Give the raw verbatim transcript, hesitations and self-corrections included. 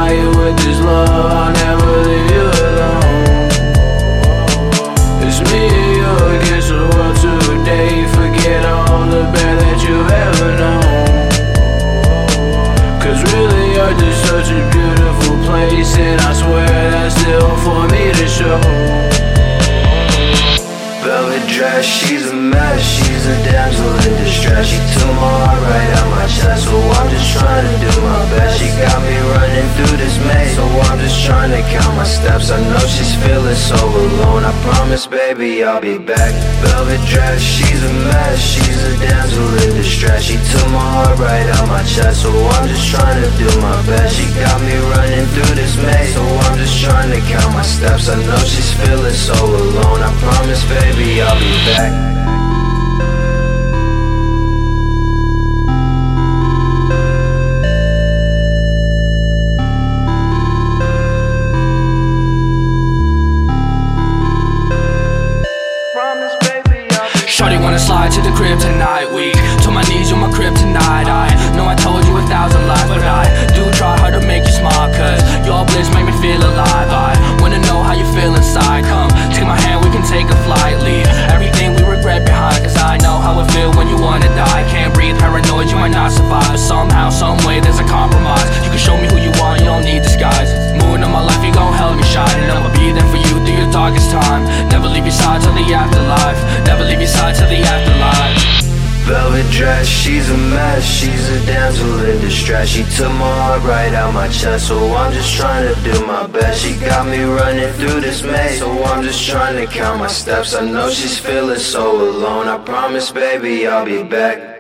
deny it with this love, I'll never leave you alone. It's me and you against the world today. Forget all the bad that you've ever known. Cause really you're just such a beautiful place, and I swear that's still for me to show. Velvet dress, she's a mess, she's a damsel in distress. She took my heart right out my chest, so I'm just trying to do my best. She got me running through this maze, so I'm just trying to count my steps. I know she's feeling so alone, I promise baby I'll be back. Velvet dress, she's a mess, she's a damsel in distress. She took my heart right out my chest, so I'm just trying to do my best. She got me running through this maze, so I'm just trying to count my steps. I know she's feeling so alone, I promise baby I'll be back. Shorty wanna slide to the crib tonight, weak to my knees, you're my kryptonite. I know I told you a thousand lies, but I do try hard to make you smile, cause your bliss make me feel alive. I wanna know how you feel inside. Come, take my hand, we can take a flight. Leave everything we regret behind, cause I know how it feel when you wanna die. Can't breathe, paranoid, you might not survive, but somehow, someway, there's a compromise. You can show me who you are, you don't need disguise. Moving on my life, you gon' help me shine, and I'ma be there for you through your darkest time. Never leave your side till the afterlife. Never leave your side till the afterlife. Velvet dress, she's a mess, she's a damsel in distress. She took my heart right out my chest, so I'm just trying to do my best. She got me running through this maze, so I'm just trying to count my steps. I know she's feeling so alone, I promise baby I'll be back.